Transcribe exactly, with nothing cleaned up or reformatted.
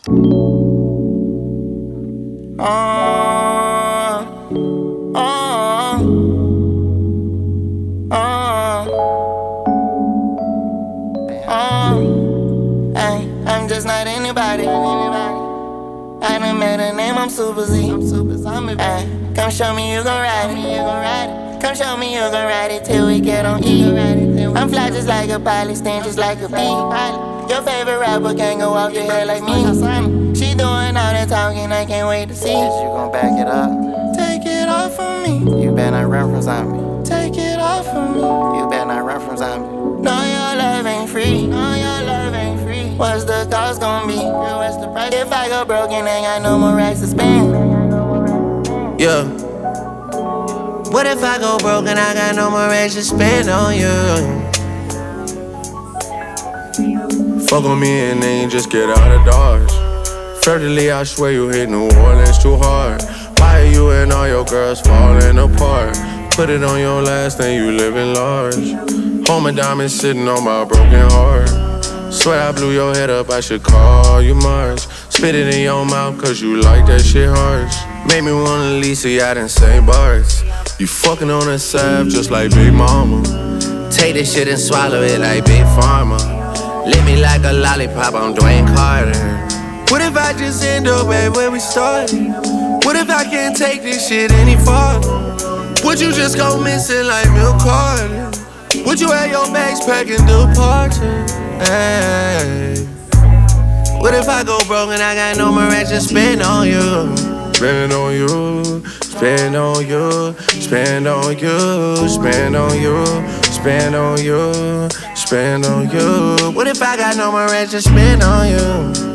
Oh, oh, oh, oh. Ay, I'm just not anybody. I done made a name, I'm Super Z. I'm Super Zombie. Ay, come show me you gon' ride it. Come show me you gon' ride it till we get on E. I'm fly just like a pilot, stand just like a bee. Your favorite rapper can't go off your head like me. She doing all that talking, I can't wait to see. Is you gon' back it up? Take it off from me. You better not run from zombie. Take it off from me. You better not run from zombie. No, your love ain't free. No, your love ain't free. What's the cost gon' be? Girl, what's the price? If I go broke and ain't got no more racks to spend. Yeah. What if I go broke and I got no more racks to spend on you? Fuck on me and then just get out of Dodge. Federally, I swear you hit New Orleans too hard. Why are you and all your girls falling apart? Put it on your last and you living large. Home and diamonds sitting on my broken heart. Swear I blew your head up, I should call you Mars. Spit it in your mouth cause you like that shit harsh. Made me wanna leave so y'all done Saint Bars. You fucking on a salve just like Big Mama. Take this shit and swallow it like Big Pharma. Lick me like a lollipop, I'm Dwayne Carter. What if I just end up back where we started? What if I can't take this shit any farther? Would you just go missing like Milk Carter? Would you have your bags packed and departure? Hey. What if I go broke and I got no more racks to spend on you? Spend on you, spend on you, spend on you, spend on you, spend on you, spend on you. What if I got no more racks to spend on you?